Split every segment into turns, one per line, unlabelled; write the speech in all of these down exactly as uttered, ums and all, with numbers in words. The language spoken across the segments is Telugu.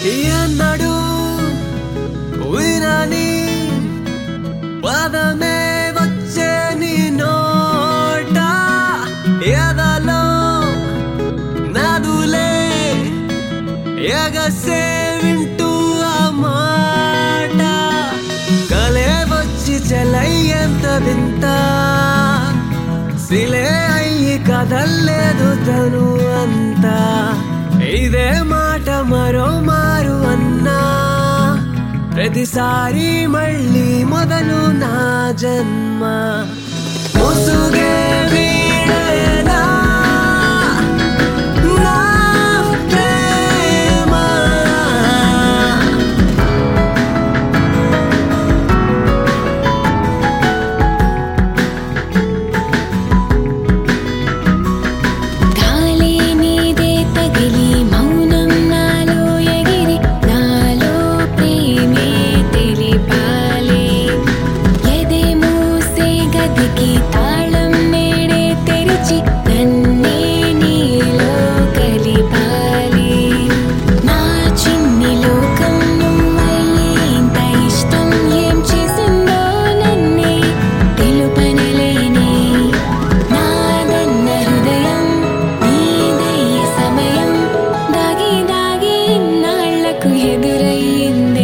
ఎన్నడు వినని పదమే వచ్చే నీ నోట ఎదలో నదులే ఎగసే వింటూ ఆ మాట కలే వచ్చి చెలై ఎంత వింత సిలే అయ్యి కదల్లేదు తను అంతా ఇదే మాట మరో మారు అన్నా ప్రతిసారి మళ్ళీ మొదలు నా జన్మ ముసుగే వీడేనా నా ప్రేమ
గాలి నీదే తగిలి మౌనం నాలో ఎగిరి నాలో ప్రేమే తెలిపాలి ఎదే మూసే గదికి తాళం నేడే తెరిచి నన్నే నీలో కలిపాలి నా చిన్ని లోకం నువ్వయ్యే ఇంత ఇష్టం ఏం చేసిందో నన్నే తెలుపనలేనే నాదన్న హృదయం నీదయ్యే సమయం దాగి దాగి ఇన్నాళ్లకు ఎదురయ్యిందే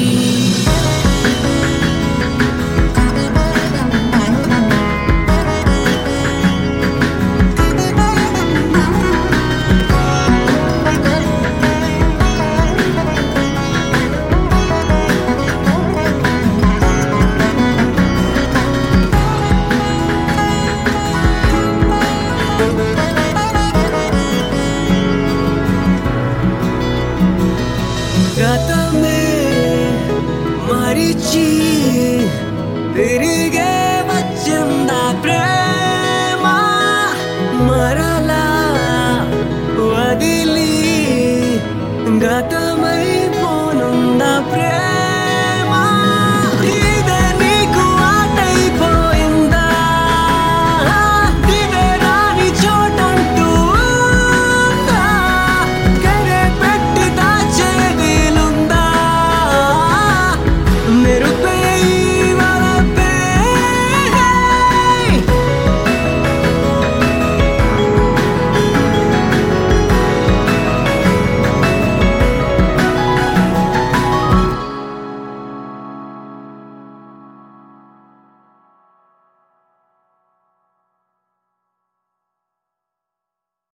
గతమే మరిచి తిరిగే వచ్చిందా ప్రేమ మరలా వదిలి గత